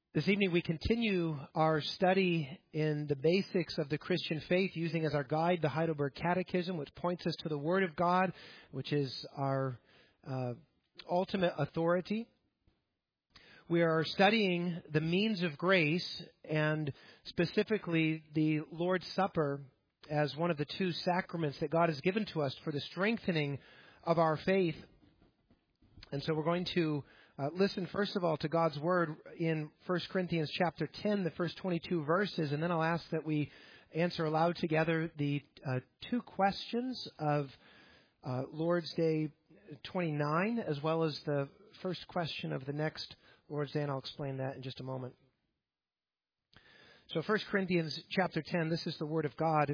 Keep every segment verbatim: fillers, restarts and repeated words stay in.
This evening we continue our study in the basics of the Christian faith, using as our guide the Heidelberg Catechism, which points us to the Word of God, which is our uh, ultimate authority. We are studying the means of grace, and specifically the Lord's Supper as one of the two sacraments that God has given to us for the strengthening of our faith. And so we're going to Uh, listen, first of all, to God's Word in First Corinthians chapter ten, the first twenty-two verses, and then I'll ask that we answer aloud together the uh, two questions of uh, Lord's Day twenty-nine, as well as the first question of the next Lord's Day, and I'll explain that in just a moment. So First Corinthians chapter ten, this is the Word of God.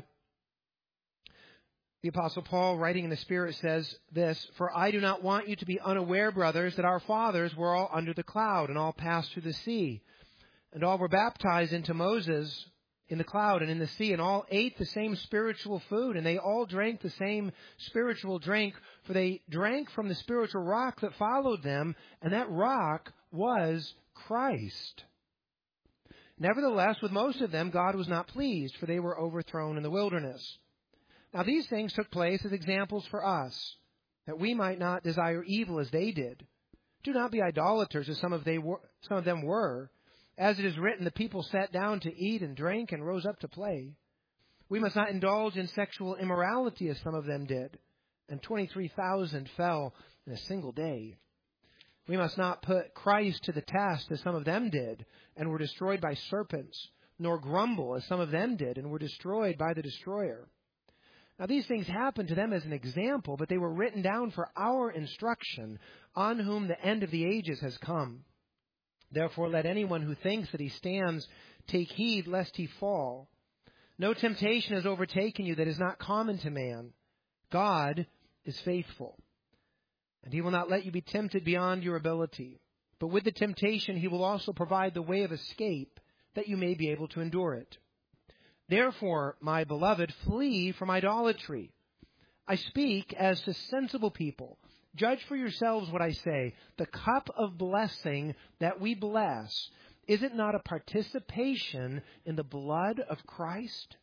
The Apostle Paul, writing in the Spirit, says this, "For I do not want you to be unaware, brothers, that our fathers were all under the cloud, and all passed through the sea. And all were baptized into Moses in the cloud and in the sea, and all ate the same spiritual food, and they all drank the same spiritual drink, for they drank from the spiritual rock that followed them, and that rock was Christ. Nevertheless, with most of them God was not pleased, for they were overthrown in the wilderness. Now these things took place as examples for us, that we might not desire evil as they did. Do not be idolaters, as some of, they were, some of them were. As it is written, the people sat down to eat and drank and rose up to play. We must not indulge in sexual immorality, as some of them did, and twenty-three thousand fell in a single day. We must not put Christ to the test, as some of them did, and were destroyed by serpents, nor grumble, as some of them did, and were destroyed by the destroyer. Now these things happened to them as an example, but they were written down for our instruction, on whom the end of the ages has come. Therefore let anyone who thinks that he stands take heed lest he fall. No temptation has overtaken you that is not common to man. God is faithful, and he will not let you be tempted beyond your ability. But with the temptation he will also provide the way of escape, that you may be able to endure it. Therefore, my beloved, flee from idolatry. I speak as to sensible people. Judge for yourselves what I say. The cup of blessing that we bless, is it not a participation in the blood of Christ?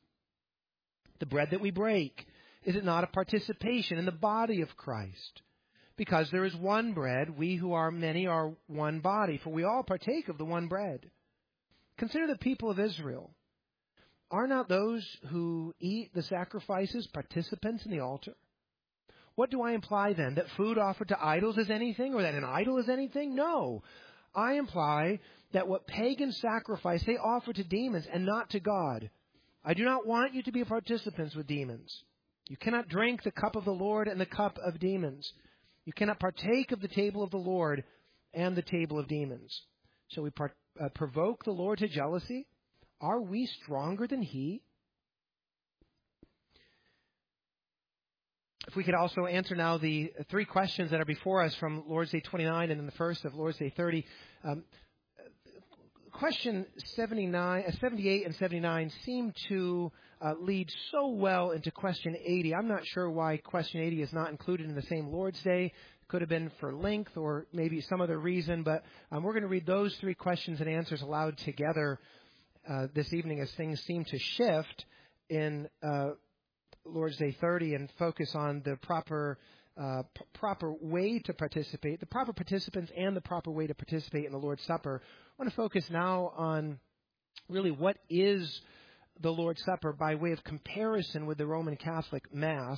The bread that we break, is it not a participation in the body of Christ? Because there is one bread, we who are many are one body, for we all partake of the one bread. Consider the people of Israel. Are not those who eat the sacrifices participants in the altar? What do I imply then? That food offered to idols is anything, or that an idol is anything? No. I imply that what pagans sacrifice, they offer to demons and not to God. I do not want you to be participants with demons. You cannot drink the cup of the Lord and the cup of demons. You cannot partake of the table of the Lord and the table of demons. Shall we part, uh, provoke the Lord to jealousy? Are we stronger than he? If we could also answer now the three questions that are before us from Lord's Day twenty-nine and then the first of Lord's Day thirty. Um, question seventy-nine, uh, seventy-eight and seventy-nine seem to uh, lead so well into question eighty. I'm not sure why question eighty is not included in the same Lord's Day. Could have been for length or maybe some other reason, but um, we're going to read those three questions and answers aloud together Uh, this evening as things seem to shift in uh, Lord's Day thirty and focus on the proper uh, p- proper way to participate, the proper participants and the proper way to participate in the Lord's Supper. I want to focus now on really what is the Lord's Supper by way of comparison with the Roman Catholic Mass.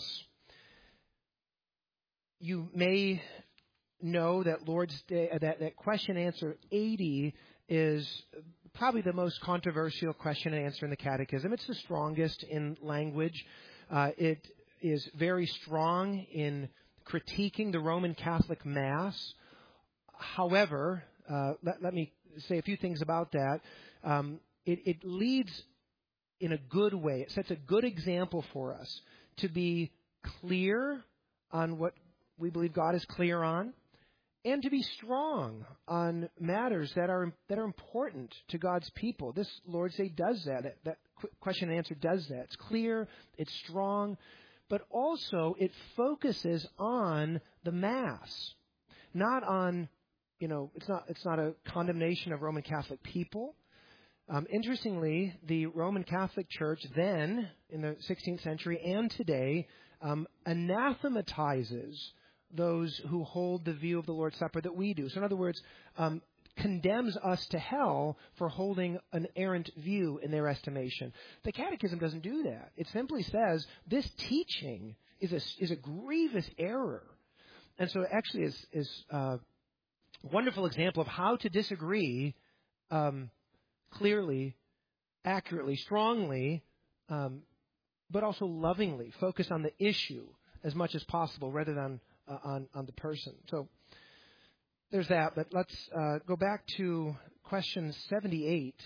You may know that Lord's Day, uh, that, that question answer eighty is probably the most controversial question and answer in the Catechism. It's the strongest in language. Uh, it is very strong in critiquing the Roman Catholic Mass. However, uh, let, let me say a few things about that. Um, it, it leads in a good way. It sets a good example for us to be clear on what we believe God is clear on, and to be strong on matters that are that are important to God's people. This Lord's Day does that. That, that question and answer does that. It's clear, it's strong, but also it focuses on the Mass, not on you know, it's not it's not a condemnation of Roman Catholic people. Um, interestingly, the Roman Catholic Church then, in the sixteenth century and today, um, anathematizes those who hold the view of the Lord's Supper that we do. So in other words, um, condemns us to hell for holding an errant view in their estimation. The Catechism doesn't do that. It simply says this teaching is a, is a grievous error. And so it actually is, is uh, a wonderful example of how to disagree um, clearly, accurately, strongly, um, but also lovingly. Focus on the issue as much as possible rather than uh, on, on the person. So there's that, but let's uh, go back to question seventy-eight,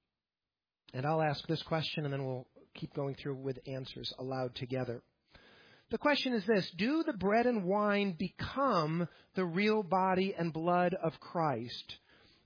and I'll ask this question, and then we'll keep going through with answers aloud together. The question is this: do the bread and wine become the real body and blood of Christ?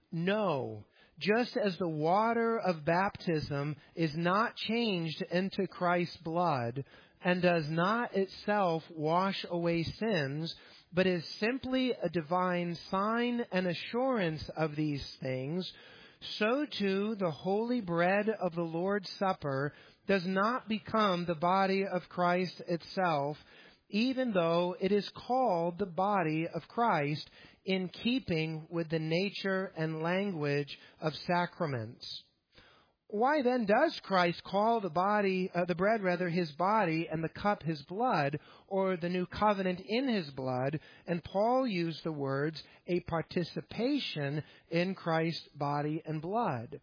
No. Just as the water of baptism is not changed into Christ's blood and does not itself wash away sins, but is simply a divine sign and assurance of these things, so too the holy bread of the Lord's Supper does not become the body of Christ itself, even though it is called the body of Christ in keeping with the nature and language of sacraments. Why then does Christ call the body, uh, the bread rather, his body, and the cup his blood, or the new covenant in his blood? And Paul used the words, a participation in Christ's body and blood.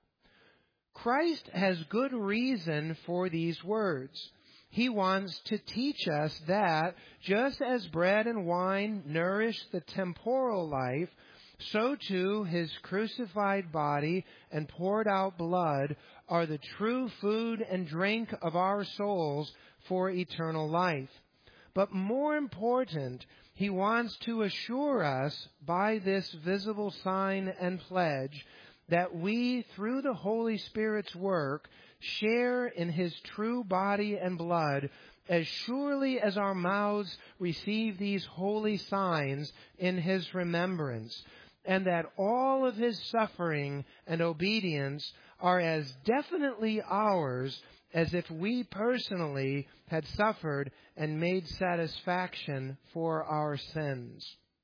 Christ has good reason for these words. He wants to teach us that just as bread and wine nourish the temporal life, so too his crucified body and poured out blood are the true food and drink of our souls for eternal life. But more important, he wants to assure us by this visible sign and pledge that we, through the Holy Spirit's work, share in his true body and blood as surely as our mouths receive these holy signs in his remembrance, and that all of his suffering and obedience are as definitely ours as if we personally had suffered and made satisfaction for our sins.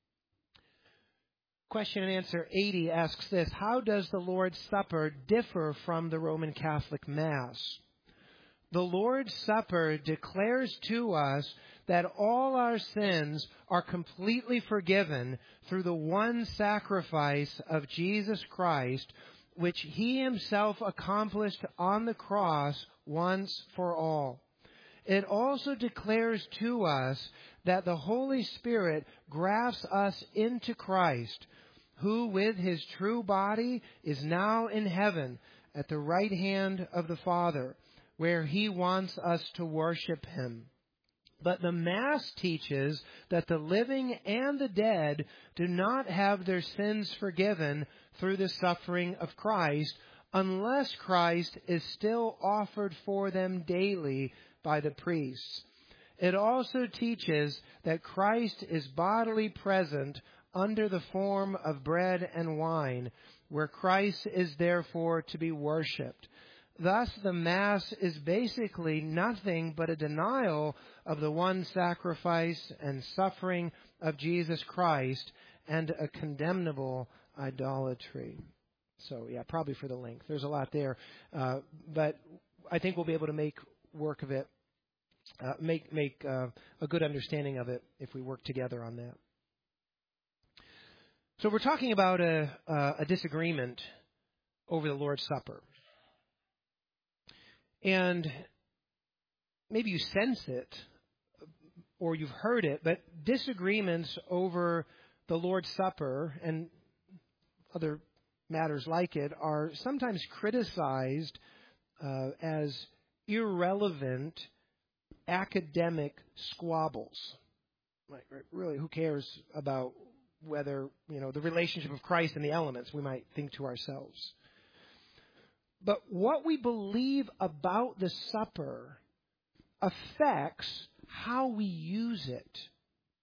Question and answer eighty asks this: how does the Lord's Supper differ from the Roman Catholic Mass? The Lord's Supper declares to us that all our sins are completely forgiven through the one sacrifice of Jesus Christ, which he himself accomplished on the cross once for all. It also declares to us that the Holy Spirit grafts us into Christ, who with his true body is now in heaven at the right hand of the Father, where he wants us to worship him. But the Mass teaches that the living and the dead do not have their sins forgiven through the suffering of Christ, unless Christ is still offered for them daily by the priests. It also teaches that Christ is bodily present under the form of bread and wine, where Christ is therefore to be worshipped. Thus, the Mass is basically nothing but a denial of the one sacrifice and suffering of Jesus Christ and a condemnable idolatry. So, yeah, probably for the length. There's a lot there. Uh, but I think we'll be able to make work of it, uh, make, make uh, a good understanding of it if we work together on that. So we're talking about a, uh, a disagreement over the Lord's Supper. And maybe you sense it or you've heard it, but disagreements over the Lord's Supper and other matters like it are sometimes criticized uh, as irrelevant academic squabbles. Like, really, who cares about whether, you know, the relationship of Christ and the elements, we might think to ourselves. But what we believe about the supper affects how we use it.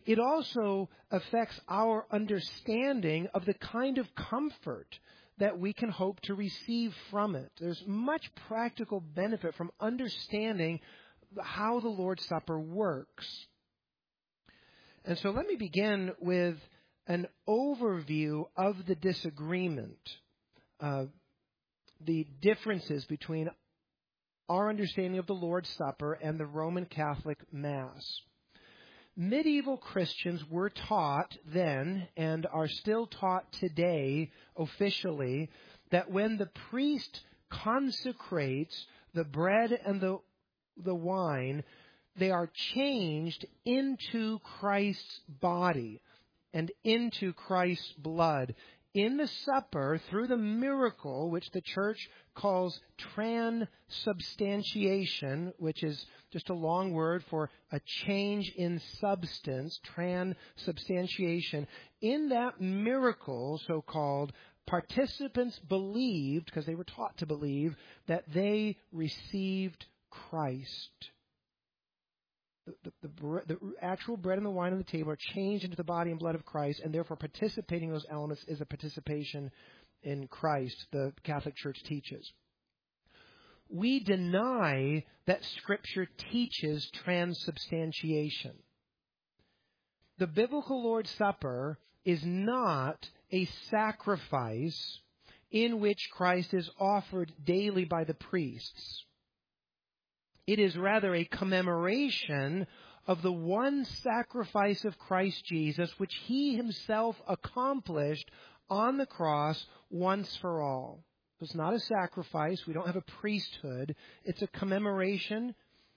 it also affects our understanding of the kind of comfort that we can hope to receive from it. There's much practical benefit from understanding how the Lord's Supper works. And so let me begin with an overview of the disagreement, uh, the differences between our understanding of the Lord's Supper and the Roman Catholic Mass. Medieval Christians were taught then, and are still taught today officially, that when the priest consecrates the bread and the, the wine, they are changed into Christ's body and into Christ's blood. In the supper, through the miracle, which the Church calls transubstantiation, which is just a long word for a change in substance, transubstantiation, in that miracle, so-called, participants believed, because they were taught to believe, that they received Christ. The, the, the, the actual bread and the wine on the table are changed into the body and blood of Christ, and therefore participating in those elements is a participation in Christ, the Catholic Church teaches. We deny that Scripture teaches transubstantiation. The biblical Lord's Supper is not a sacrifice in which Christ is offered daily by the priests. It is rather a commemoration of the one sacrifice of Christ Jesus, which he himself accomplished on the cross once for all. It's not a sacrifice. We don't have a priesthood. It's a commemoration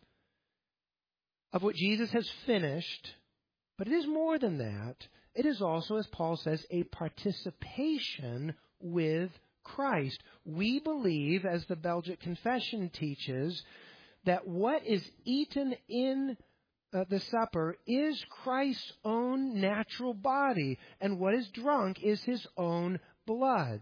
of what Jesus has finished. But it is more than that. It is also, as Paul says, a participation with Christ. We believe, as the Belgic Confession teaches, that what is eaten in uh, the supper is Christ's own natural body, and what is drunk is his own blood.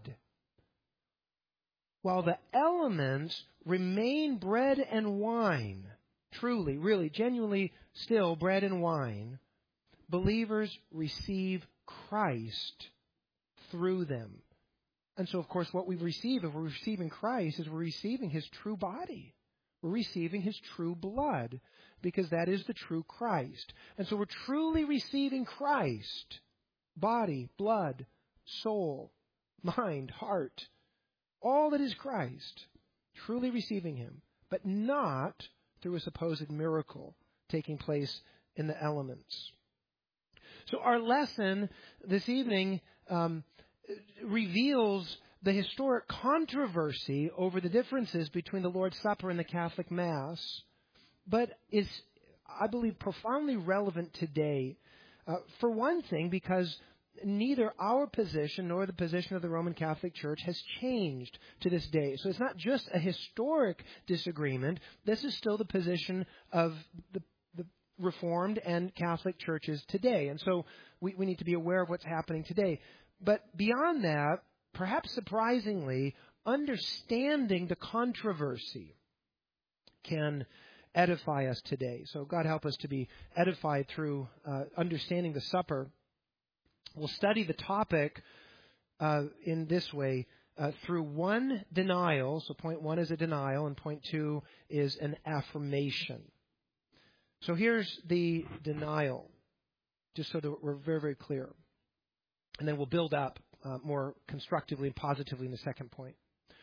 While the elements remain bread and wine, truly, really, genuinely still bread and wine, believers receive Christ through them. And so, of course, what we receive, if we're receiving Christ, is we're receiving his true body. We're receiving his true blood, because that is the true Christ. And so we're truly receiving Christ, body, blood, soul, mind, heart, all that is Christ, truly receiving him, but not through a supposed miracle taking place in the elements. So our lesson this evening um, reveals the historic controversy over the differences between the Lord's Supper and the Catholic Mass, but is, I believe, profoundly relevant today. Uh, for one thing, because neither our position nor the position of the Roman Catholic Church has changed to this day. So it's not just a historic disagreement. This is still the position of the, the Reformed and Catholic churches today. And so we, we need to be aware of what's happening today. But beyond that, perhaps surprisingly, understanding the controversy can edify us today. So God help us to be edified through uh, understanding the supper. We'll study the topic uh, in this way, uh, through one denial. So point one is a denial, and point two is an affirmation. So here's the denial, just so that we're very, very clear. And then we'll build up uh, more constructively and positively in the second point.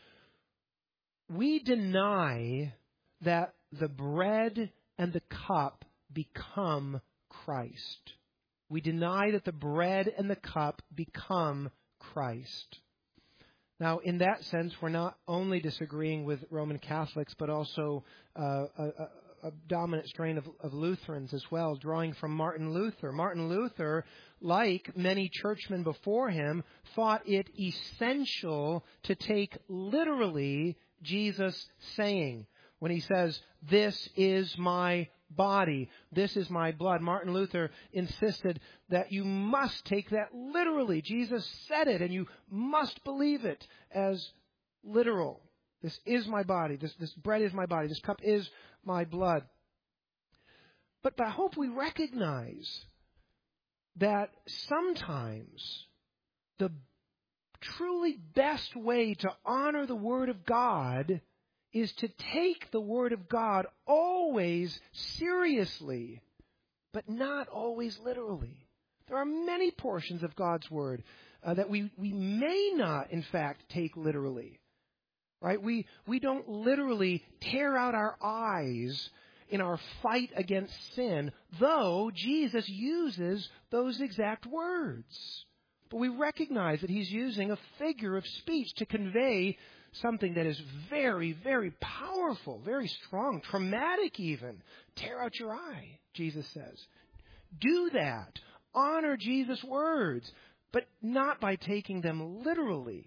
We deny that the bread and the cup become Christ. We deny that the bread and the cup become Christ. Now, in that sense, we're not only disagreeing with Roman Catholics, but also uh, a, a dominant strain of, of Lutherans as well, drawing from Martin Luther. Martin Luther, like many churchmen before him, thought it essential to take literally Jesus' saying when he says, "This is my body, this is my blood." Martin Luther insisted that you must take that literally. Jesus said it, and you must believe it as literal. This is my body. This, this bread is my body. This cup is my blood. But I hope we recognize that sometimes the truly best way to honor the Word of God is to take the Word of God always seriously, but not always literally. There are many portions of God's Word uh, that we, we may not, in fact, take literally. Right? We, we don't literally tear out our eyes in our fight against sin, though Jesus uses those exact words. But we recognize that he's using a figure of speech to convey something that is very, very powerful, very strong, traumatic even. Tear out your eye, Jesus says. Do that. Honor Jesus' words, but not by taking them literally.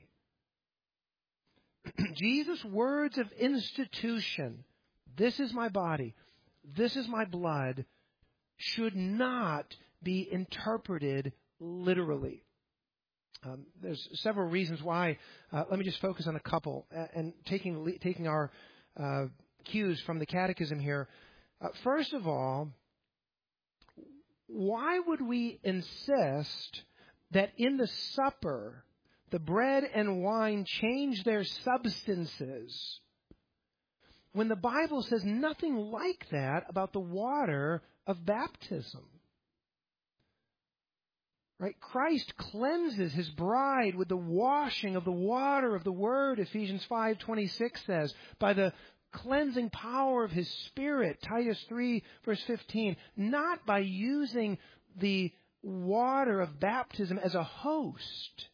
Jesus' words of institution, this is my body, this is my blood, should not be interpreted literally. Um, there's several reasons why. Uh, let me just focus on a couple. Uh, and taking taking our uh, cues from the Catechism here. Uh, first of all, why would we insist that in the supper the bread and wine change their substances when the Bible says nothing like that about the water of baptism? Right? Christ cleanses his bride with the washing of the water of the Word, Ephesians five twenty-six says, by the cleansing power of his Spirit, Titus three, verse fifteen, not by using the water of baptism as a host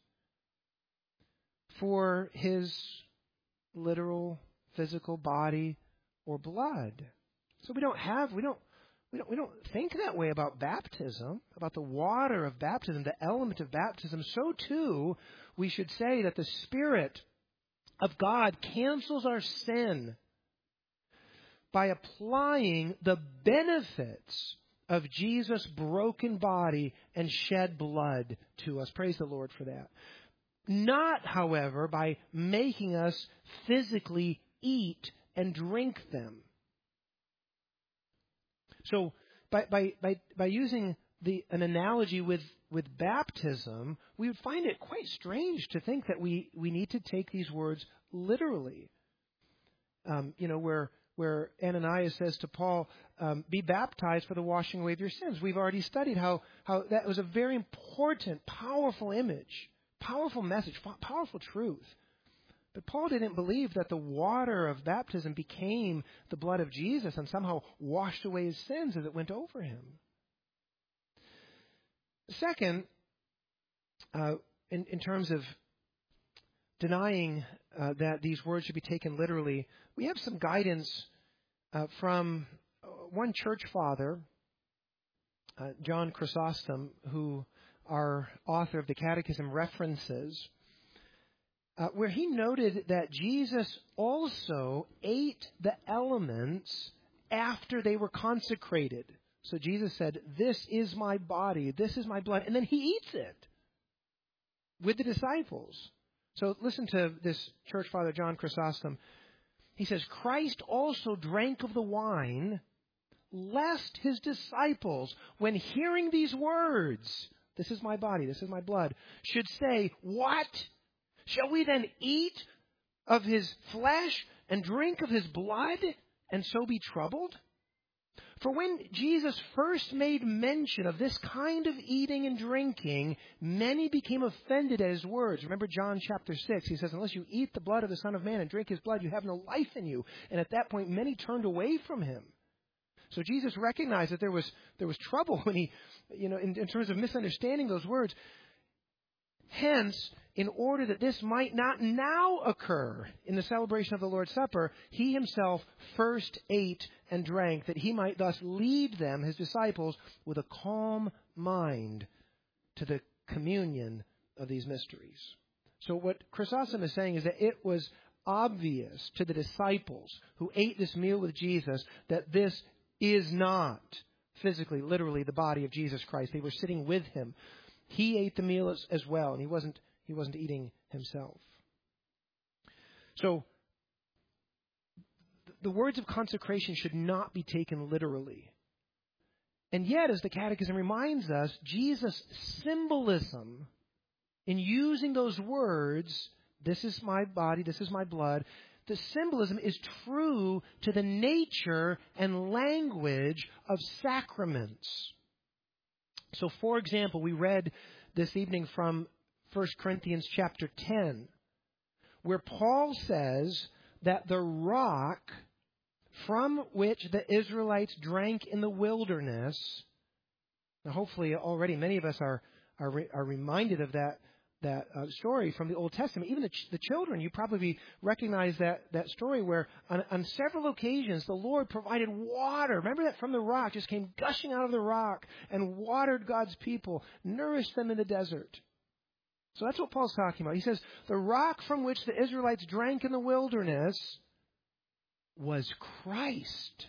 for his literal physical body or blood. So we don't have, we don't, we don't, we don't think that way about baptism, about the water of baptism, the element of baptism. So too, we should say that the Spirit of God cancels our sin by applying the benefits of Jesus' broken body and shed blood to us. Praise the Lord for that. Not, however, by making us physically eat and drink them. So, by by by, by using the an analogy with, with baptism, we would find it quite strange to think that we, we need to take these words literally. Um, you know, where where Ananias says to Paul, um, be baptized for the washing away of your sins. We've already studied how, how that was a very important, powerful image, powerful message, powerful truth. But Paul didn't believe that the water of baptism became the blood of Jesus and somehow washed away his sins as it went over him. Second, uh, in, in terms of denying uh, that these words should be taken literally, we have some guidance uh, from one church father, uh, John Chrysostom, who our author of the Catechism references, uh, where he noted that Jesus also ate the elements after they were consecrated. So Jesus said, this is my body, this is my blood, and then he eats it with the disciples. So listen to this church father, John Chrysostom. He says, Christ also drank of the wine, lest his disciples, when hearing these words, this is my body, this is my blood, should say, what? Shall we then eat of his flesh and drink of his blood and so be troubled? For when Jesus first made mention of this kind of eating and drinking, many became offended at his words. Remember John chapter six, he says, unless you eat the blood of the Son of Man and drink his blood, you have no life in you. And at that point, many turned away from him. So Jesus recognized that there was there was trouble when he, you know, in, in terms of misunderstanding those words. Hence, in order that this might not now occur in the celebration of the Lord's Supper, he himself first ate and drank, that he might thus lead them, his disciples, with a calm mind to the communion of these mysteries. So what Chrysostom is saying is that it was obvious to the disciples who ate this meal with Jesus that this is not physically, literally, the body of Jesus Christ. They were sitting with him. He ate the meal as, as well, and he wasn't he wasn't eating himself. So the words of consecration should not be taken literally. And yet, as the Catechism reminds us, Jesus' symbolism in using those words, this is my body, this is my blood, the symbolism is true to the nature and language of sacraments. So, for example, we read this evening from First Corinthians chapter ten, where Paul says that the rock from which the Israelites drank in the wilderness, now hopefully already many of us are are, re, are reminded of that that uh, story from the Old Testament. Even the, ch- the children, you probably recognize that, that story where on, on several occasions the Lord provided water. Remember that from the rock, just came gushing out of the rock and watered God's people, nourished them in the desert. So that's what Paul's talking about. He says, the rock from which the Israelites drank in the wilderness was Christ.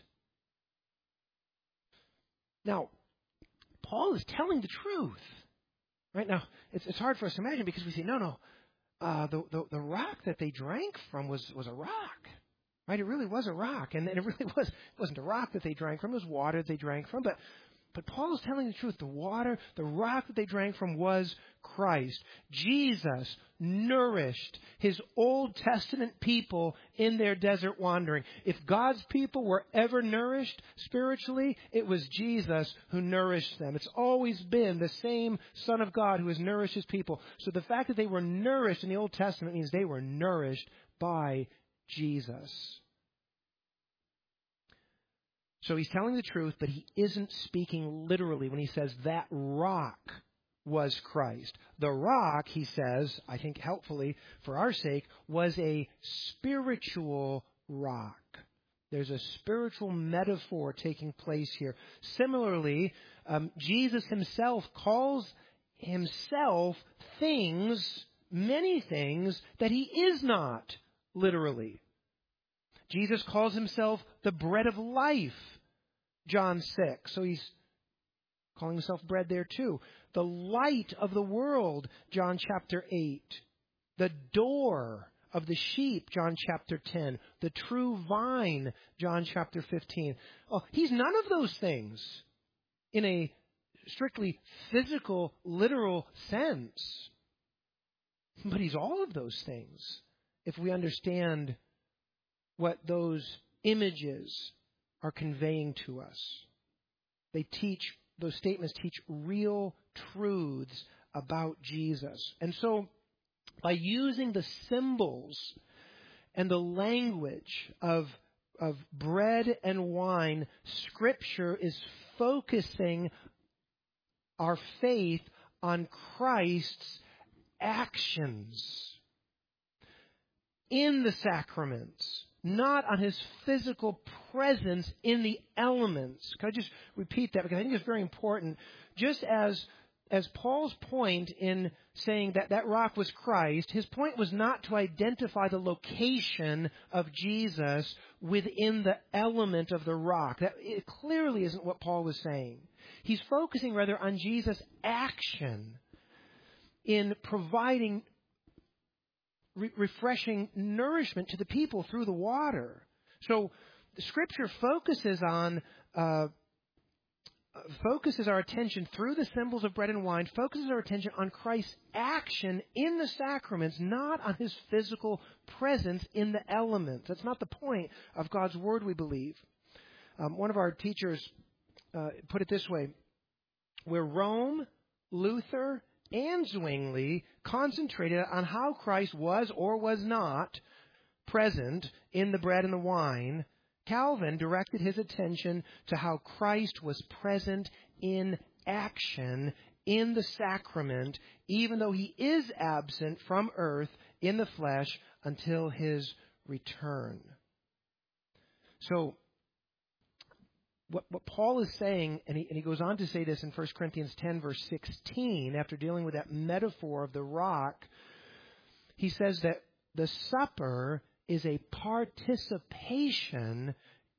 Now, Paul is telling the truth. Right now, it's, it's hard for us to imagine because we say, no, no, uh, the, the the rock that they drank from was, was a rock, right? It really was a rock, and, and it really was it wasn't a rock that they drank from; it was water that they drank from. But but Paul is telling the truth. The water, the rock that they drank from was Christ. Jesus nourished his Old Testament people in their desert wandering. If God's people were ever nourished spiritually, it was Jesus who nourished them. It's always been the same Son of God who has nourished his people. So the fact that they were nourished in the Old Testament means they were nourished by Jesus. So he's telling the truth, but he isn't speaking literally when he says that rock was Christ. The rock, he says, I think helpfully for our sake, was a spiritual rock. There's a spiritual metaphor taking place here. Similarly, um, Jesus himself calls himself things, many things, that he is not literally. Jesus calls himself the bread of life, John six. So he's calling himself bread there too. The light of the world, John chapter eight. The door of the sheep, John chapter ten. The true vine, John chapter fifteen. Oh, he's none of those things in a strictly physical, literal sense. But he's all of those things if we understand what those images are conveying to us. They teach, those statements teach real truths about Jesus. And so, by using the symbols and the language of, of bread and wine, Scripture is focusing our faith on Christ's actions in the sacraments, not on his physical presence in the elements. Can I just repeat that? Because I think it's very important. Just as as Paul's point in saying that that rock was Christ, his point was not to identify the location of Jesus within the element of the rock. That it clearly isn't what Paul was saying. He's focusing rather on Jesus' action in providing re- refreshing nourishment to the people through the water. So the Scripture focuses on uh, focuses our attention through the symbols of bread and wine, focuses our attention on Christ's action in the sacraments, not on his physical presence in the elements. That's not the point of God's Word, we believe. Um, one of our teachers uh, put it this way: where Rome, Luther, and Zwingli concentrated on how Christ was or was not present in the bread and the wine, Calvin directed his attention to how Christ was present in action in the sacrament, even though he is absent from earth in the flesh until his return. So, what, what Paul is saying, and he, and he goes on to say this in First Corinthians ten, verse sixteen, after dealing with that metaphor of the rock, he says that the supper is a participation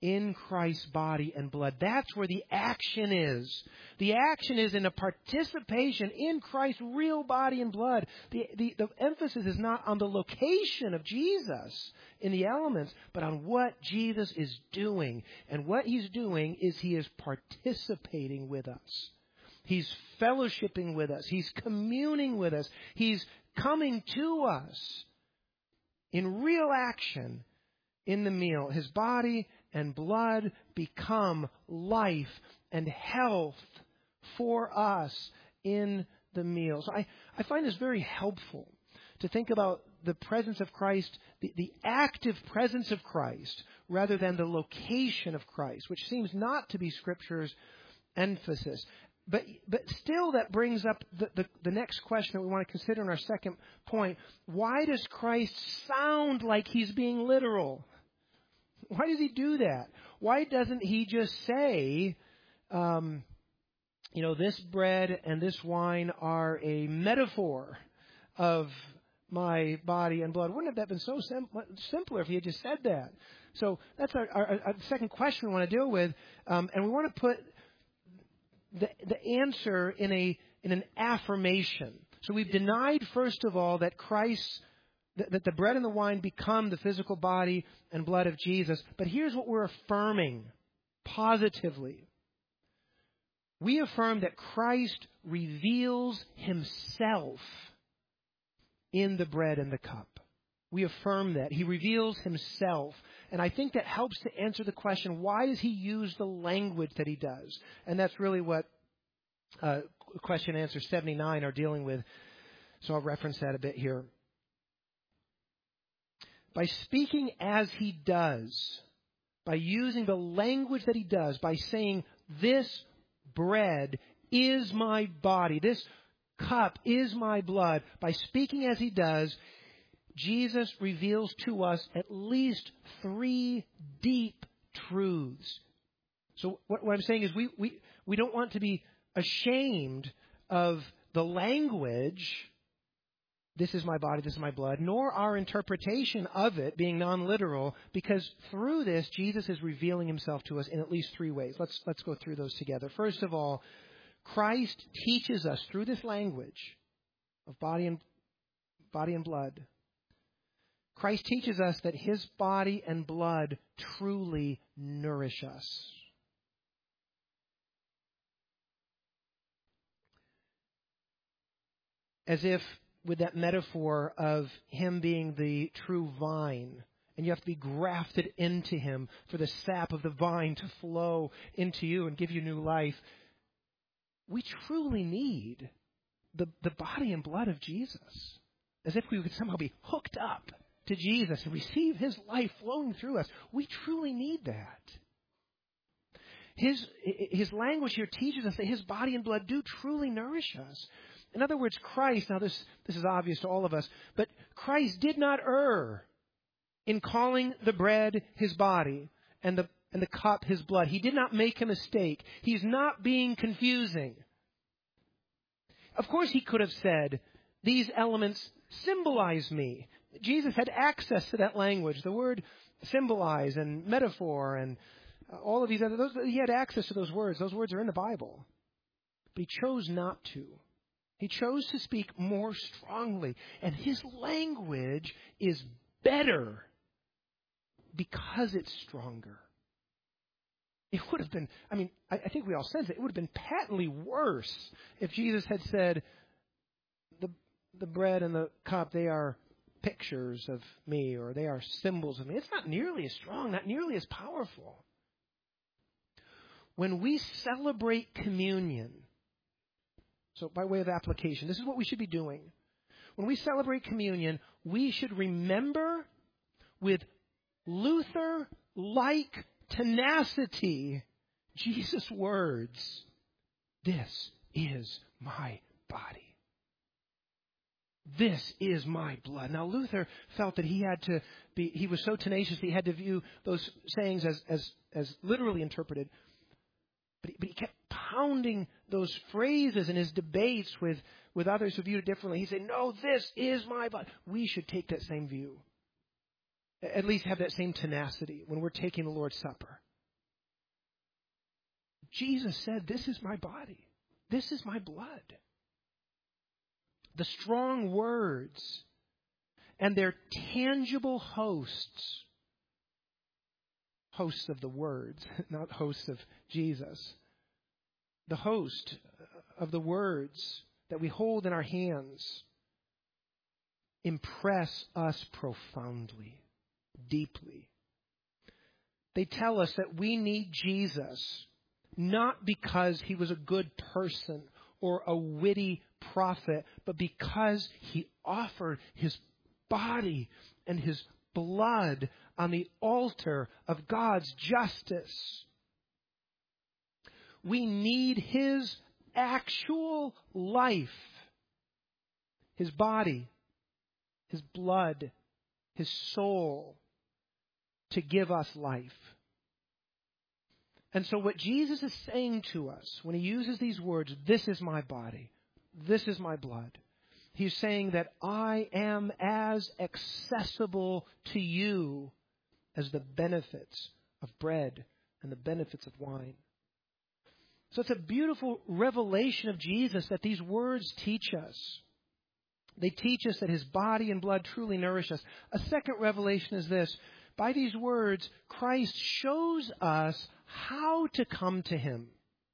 in Christ's body and blood. That's where the action is. The action is in a participation in Christ's real body and blood. The, the, the emphasis is not on the location of Jesus in the elements, but on what Jesus is doing. And what he's doing is he is participating with us. He's fellowshipping with us. He's communing with us. He's coming to us in real action in the meal. His body and blood become life and health for us in the meal. So I, I find this very helpful to think about the presence of Christ, the, the active presence of Christ, rather than the location of Christ, which seems not to be Scripture's emphasis. But but still that brings up the, the, the next question that we want to consider in our second point. Why does Christ sound like he's being literal? Why does he do that? Why doesn't he just say, um, you know, this bread and this wine are a metaphor of my body and blood? Wouldn't that have been so sim- simpler if he had just said that? So that's our, our, our second question we want to deal with. Um, and we want to put the, the answer in a in an affirmation. So we've denied, first of all, that Christ, that, that the bread and the wine become the physical body and blood of Jesus. But here's what we're affirming positively. We affirm that Christ reveals himself in the bread and the cup. We affirm that. He reveals himself. And I think that helps to answer the question, why does he use the language that he does? And that's really what uh, question and answer seventy-nine are dealing with. So I'll reference that a bit here. By speaking as he does, by using the language that he does, by saying, this bread is my body, this cup is my blood, by speaking as he does, Jesus reveals to us at least three deep truths. So what, what I'm saying is we, we, we don't want to be ashamed of the language, this is my body, this is my blood, nor our interpretation of it being non-literal, because through this, Jesus is revealing himself to us in at least three ways. Let's, let's go through those together. First of all, Christ teaches us through this language of body and, body and blood. Christ teaches us that his body and blood truly nourish us. As if with that metaphor of him being the true vine, and you have to be grafted into him for the sap of the vine to flow into you and give you new life. We truly need the, the body and blood of Jesus, as if we could somehow be hooked up to Jesus and receive his life flowing through us. We truly need that. His, his language here teaches us that his body and blood do truly nourish us. In other words, Christ, now this, this is obvious to all of us, but Christ did not err in calling the bread his body and the, and the cup his blood. He did not make a mistake. He's not being confusing. Of course, he could have said, these elements symbolize me. Jesus had access to that language, the word symbolize and metaphor and all of these other, those, he had access to those words. Those words are in the Bible. But he chose not to. He chose to speak more strongly. And his language is better because it's stronger. It would have been, I mean, I, I think we all sense it. It would have been patently worse if Jesus had said, the, the bread and the cup, they are pictures of me, or they are symbols of me. It's not nearly as strong, not nearly as powerful. When we celebrate communion, so by way of application, this is what we should be doing. When we celebrate communion, we should remember with Luther-like tenacity Jesus' words, this is my body. This is my blood. Now, Luther felt that he had to be, he was so tenacious that he had to view those sayings as, as, as literally interpreted. But he, but he kept pounding those phrases in his debates with, with others who viewed it differently. He said, no, this is my body. We should take that same view. At least have that same tenacity when we're taking the Lord's Supper. Jesus said, this is my body. This is my blood. The strong words and their tangible hosts, hosts of the words, not hosts of Jesus, the host of the words that we hold in our hands impress us profoundly, deeply. They tell us that we need Jesus not because he was a good person or a witty prophet, but because he offered his body and his blood on the altar of God's justice. We need his actual life, his body, his blood, his soul, to give us life. And so what Jesus is saying to us when he uses these words, this is my body, this is my blood, he's saying that I am as accessible to you as the benefits of bread and the benefits of wine. So it's a beautiful revelation of Jesus that these words teach us. They teach us that his body and blood truly nourish us. A second revelation is this. By these words, Christ shows us how to come to him.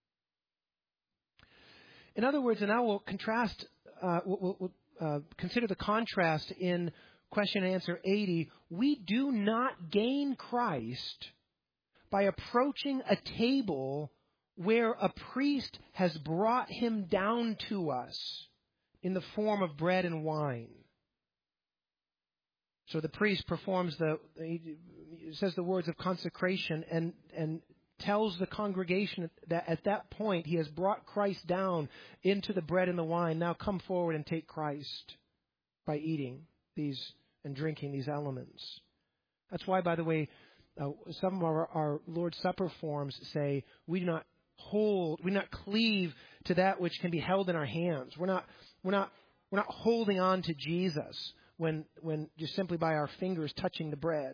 In other words, and now we'll contrast, uh, we'll, we'll uh, consider the contrast in question and answer eighty. We do not gain Christ by approaching a table where a priest has brought him down to us in the form of bread and wine. So the priest performs the, he says the words of consecration and, and tells the congregation that at that point he has brought Christ down into the bread and the wine. Now come forward and take Christ by eating these and drinking these elements. That's why, by the way, uh, some of our, our Lord's Supper forms say we do not hold, we do not cleave to that which can be held in our hands. We're not, we're not, we're not holding on to Jesus when, when just simply by our fingers touching the bread.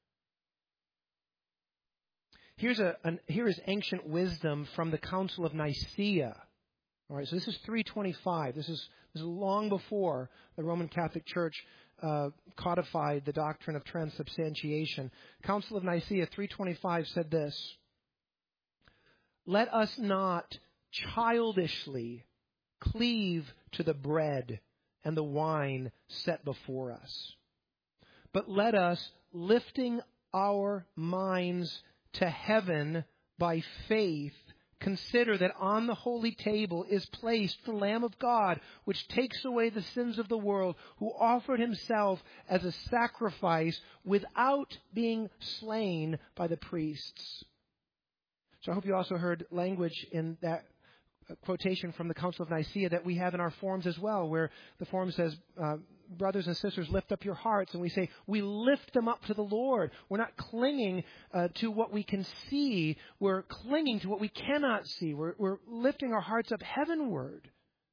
Here's a, an, here is ancient wisdom from the Council of Nicaea. All right, so this is three twenty-five. This is, this is long before the Roman Catholic Church uh, codified the doctrine of transubstantiation. Council of Nicaea three twenty-five said this: "Let us not childishly cleave to the bread and the wine set before us, but let us, lifting our minds to heaven by faith, consider that on the holy table is placed the Lamb of God, which takes away the sins of the world, who offered himself as a sacrifice without being slain by the priests." So I hope you also heard language in that quotation from the Council of Nicaea that we have in our forms as well, where the form says, uh, brothers and sisters, lift up your hearts. And we say, we lift them up to the Lord. We're not clinging uh, to what we can see. We're clinging to what we cannot see. We're, we're lifting our hearts up heavenward.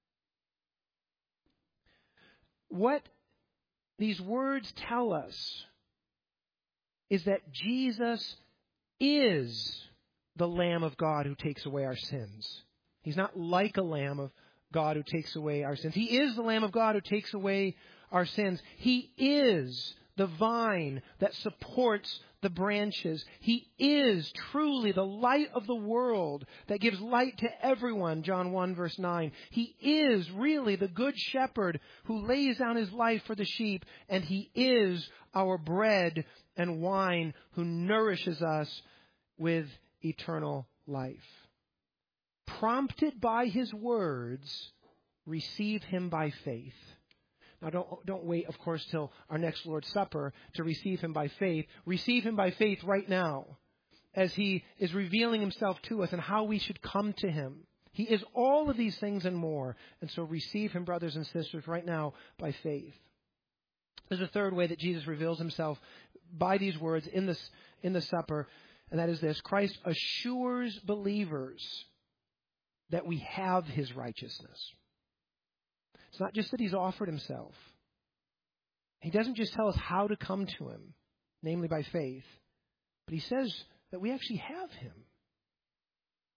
What these words tell us is that Jesus is the Lamb of God who takes away our sins. He's not like a Lamb of God who takes away our sins. He is the Lamb of God who takes away our sins. He is the vine that supports the branches. He is truly the light of the world that gives light to everyone, John one verse nine. He is really the good shepherd who lays down his life for the sheep, and he is our bread and wine who nourishes us with eternal life. Prompted by his words, receive him by faith. Now don't, don't wait, of course, till our next Lord's Supper to receive him by faith. Receive him by faith right now as he is revealing himself to us and how we should come to him. He is all of these things and more. And so receive him, brothers and sisters, right now by faith. There's a third way that Jesus reveals himself by these words in this, in the supper, and that is this: Christ assures believers that we have his righteousness. It's not just that he's offered himself. He doesn't just tell us how to come to him, namely by faith, but he says that we actually have him.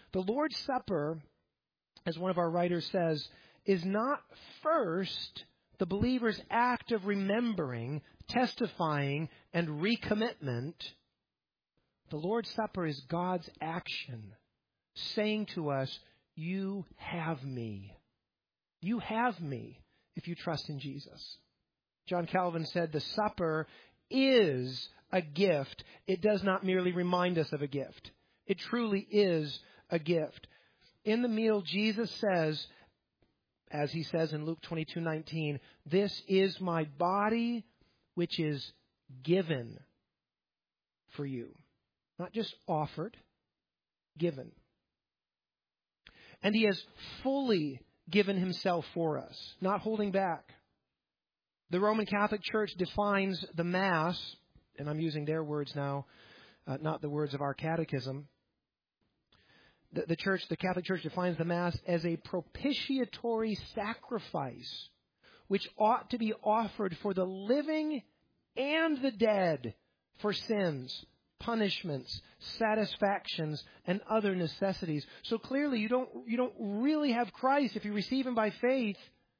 The Lord's Supper, as one of our writers says, is not first the believer's act of remembering, testifying, and recommitment. The Lord's Supper is God's action, saying to us, you have me. You have me if you trust in Jesus. John Calvin said the supper is a gift. It does not merely remind us of a gift. It truly is a gift. In the meal, Jesus says, as he says in Luke twenty-two nineteen, this is my body which is given for you. Not just offered, given. And he has fully given himself for us, not holding back. The Roman Catholic Church defines the Mass, and I'm using their words now, uh, not the words of our catechism. The, the Church, the Catholic Church defines the Mass as a propitiatory sacrifice, which ought to be offered for the living and the dead, for sins, punishments, satisfactions, and other necessities. So clearly you don't, you don't really have Christ if you receive Him by faith,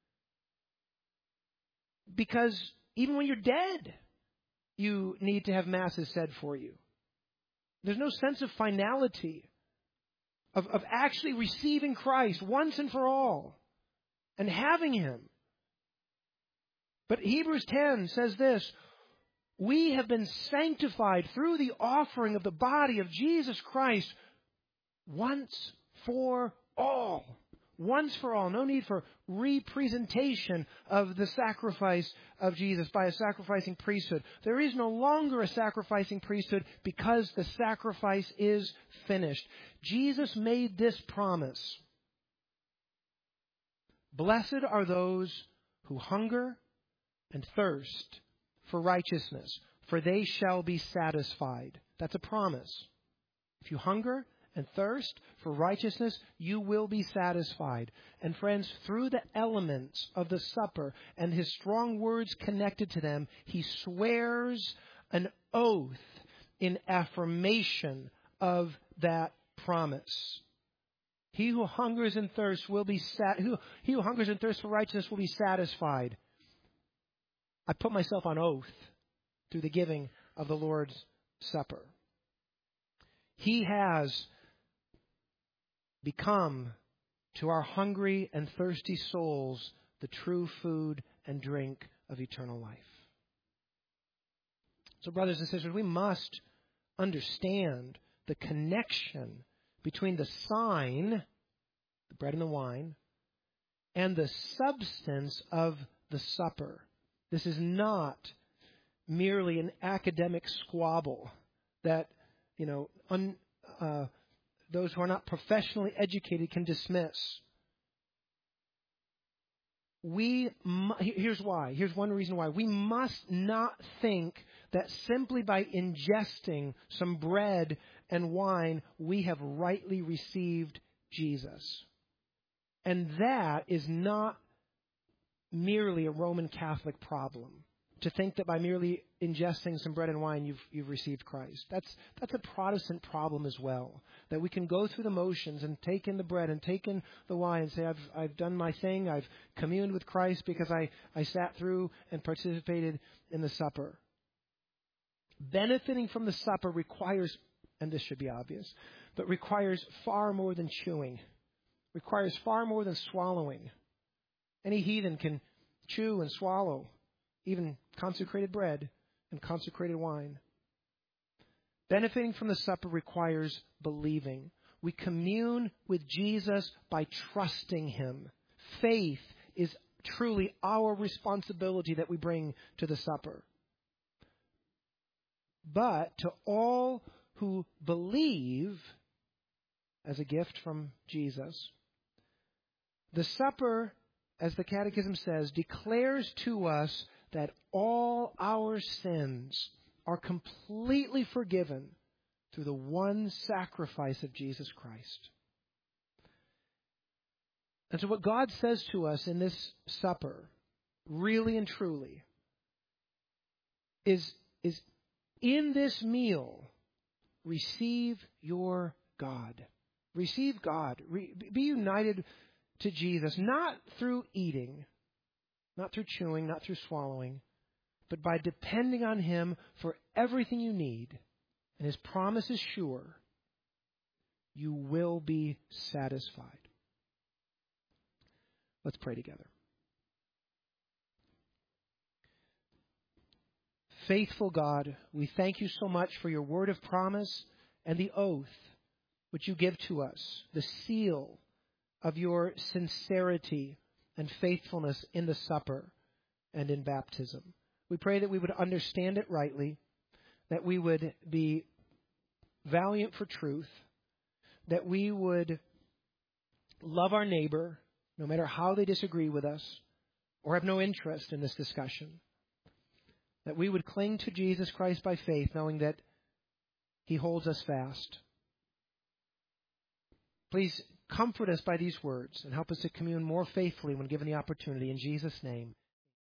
because even when you're dead, you need to have Masses said for you. There's no sense of finality, of, of actually receiving Christ once and for all and having Him. But Hebrews ten says this, we have been sanctified through the offering of the body of Jesus Christ once for all. Once for all. No need for representation of the sacrifice of Jesus by a sacrificing priesthood. There is no longer a sacrificing priesthood because the sacrifice is finished. Jesus made this promise. Blessed are those who hunger and thirst for righteousness, for they shall be satisfied. That's a promise. If you hunger and thirst for righteousness, you will be satisfied. And friends, through the elements of the supper and his strong words connected to them, he swears an oath in affirmation of that promise. He who hungers and thirsts will be sat. Who, he who hungers and thirsts for righteousness will be satisfied. I put myself on oath through the giving of the Lord's Supper. He has become to our hungry and thirsty souls the true food and drink of eternal life. So, brothers and sisters, we must understand the connection between the sign, the bread and the wine, and the substance of the supper. This is not merely an academic squabble that, you know, un, uh, those who are not professionally educated can dismiss. We mu- here's why. Here's one reason why. We must not think that simply by ingesting some bread and wine, we have rightly received Jesus. And that is not merely a Roman Catholic problem, to think that by merely ingesting some bread and wine you've you've received Christ. That's that's a Protestant problem as well, that we can go through the motions and take in the bread and take in the wine and say, I've I've done my thing, I've communed with Christ because I, I sat through and participated in the supper. Benefiting from the supper requires, and this should be obvious, but requires far more than chewing, requires far more than swallowing. Any heathen can chew and swallow even consecrated bread and consecrated wine. Benefiting from the supper requires believing. We commune with Jesus by trusting Him. Faith is truly our responsibility that we bring to the supper. But to all who believe, as a gift from Jesus, the supper, as the Catechism says, declares to us that all our sins are completely forgiven through the one sacrifice of Jesus Christ. And so what God says to us in this supper, really and truly, is, is in this meal, receive your God. Receive God. Re- be united to Jesus, not through eating, not through chewing, not through swallowing, but by depending on Him for everything you need. And His promise is sure. You will be satisfied. Let's pray together. Faithful God, we thank you so much for your word of promise and the oath which you give to us, the seal of your sincerity and faithfulness in the supper and in baptism. We pray that we would understand it rightly, that we would be valiant for truth, that we would love our neighbor no matter how they disagree with us or have no interest in this discussion, that we would cling to Jesus Christ by faith, knowing that He holds us fast. Please comfort us by these words and help us to commune more faithfully when given the opportunity. In Jesus' name.